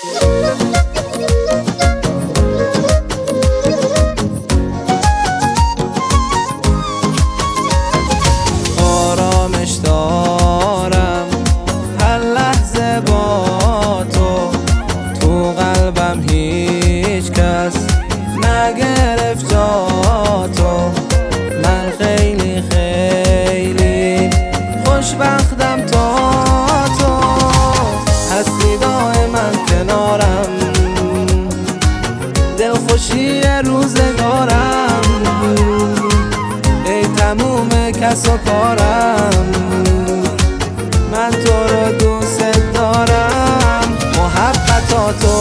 آرامش دارم هر لحظه با تو قلبم هیچ کس نگرفت جاتو. من خیلی خیلی خوشبختم تا تو هستی دائما کنارم، دلخوشی روزگارم، ای تموم کس و کارم. من تو رو دوست دارم، محبتاتو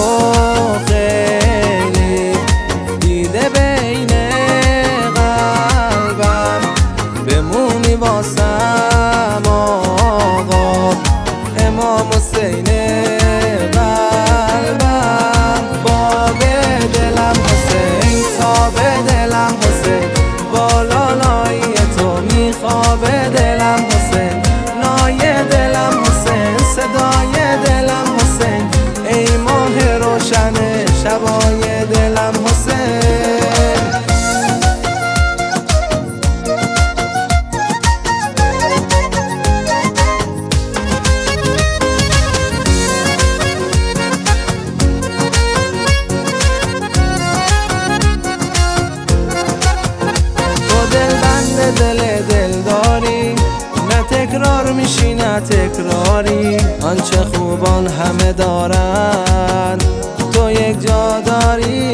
خیلی دیده بین قلبم، بمونی واسم آقا امام حسین قلبم. باب دلم حسین، تاب دلم حسین، بالالایی تو میخواب دلم حسین، نای دلم حسین، صدای دلم حسین، ای ماه روشن شبای دلم حسین. دل داری نه تکرار میشی نه تکراری، آنچه خوبان همه دارن تو یک جا داری.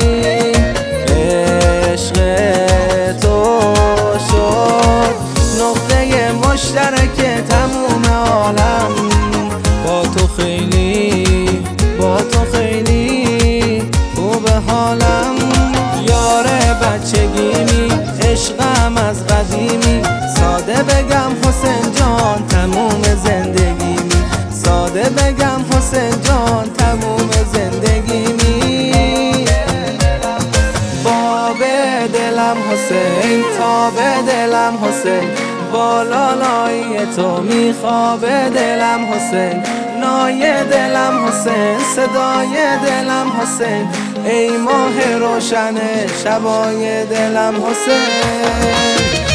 عشق تو شد نقطه مشترک تموم عالم، با تو خیلی با تو خیلی خوب حالم. یار بچگیمی عشقم از قدیمی، ساده بگم حسین جان تموم زندگیمی، ساده بگم حسین جان تموم زندگیمی. باب دلم حسین، تاب دلم حسین، بالالایی تو میخواب دلم حسین، نای دلم حسین، صدای دلم حسین، ای ماه روشن شبای دلم حسین.